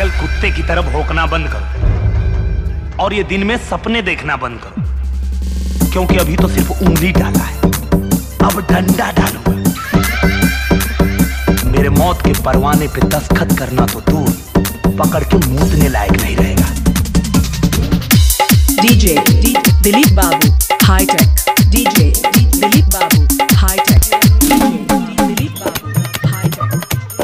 पागल कुत्ते की तरह भौंकना बंद करो और ये दिन में सपने देखना बंद करो, क्योंकि अभी तो सिर्फ उंगली डाला है, अब डंडा डालूंगा। मेरे मौत के परवाने पे दस्तखत करना तो दूर, पकड़ के मूतने लायक नहीं रहेगा। डीजे दिलीप बाबू हाईटेक, डीजे दिलीप बाबू हाईटेक, डीजे दिलीप बाबू हाईटेक।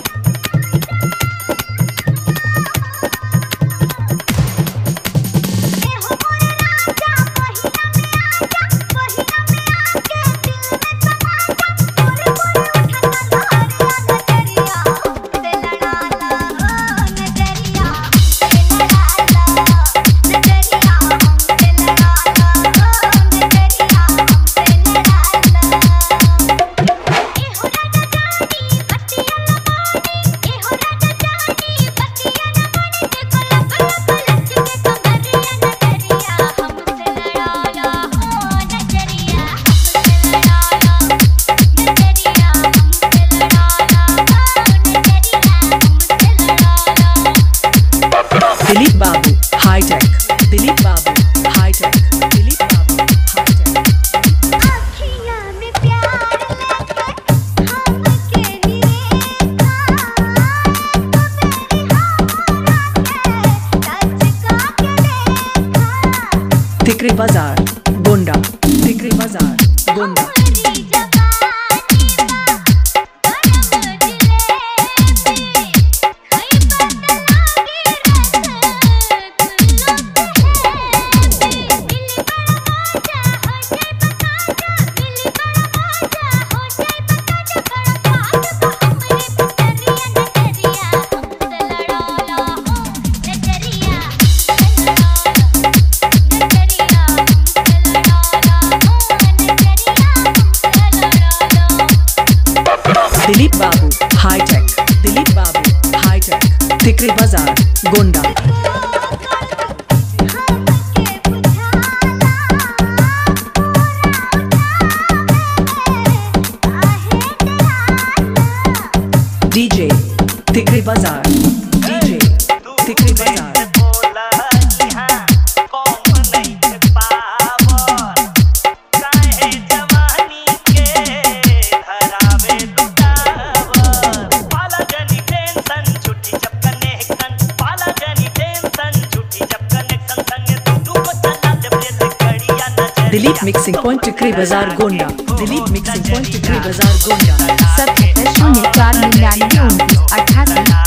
दिलीप बाबू हाईटेक, दिलीप बाबू हाईटेक, दिलीप बाबू हाईटेक। आँखियाँ में प्यार लेके हमके निरेखा, तो मेरी हाँ के टच करके देखा। तिकरी बाजार गोंडा, तिकरी बाजार गोंडा। हमारी जवानी बा गरम जलेबी, खई बदलागी रस दिलीप बाबू हाईटेक, दिलीप बाबू हाईटेक, तिकरी बाजार गोंडा। डीजे तिकरी बाजार, डीजे तिकरी बाजार। दिलीप मिक्सिंग पॉइंट टिकरी बाजार गोंडा, दिलीप मिक्सिंग पॉइंट टिकरी बाजार गोंडा। 77 0 4 99 29 88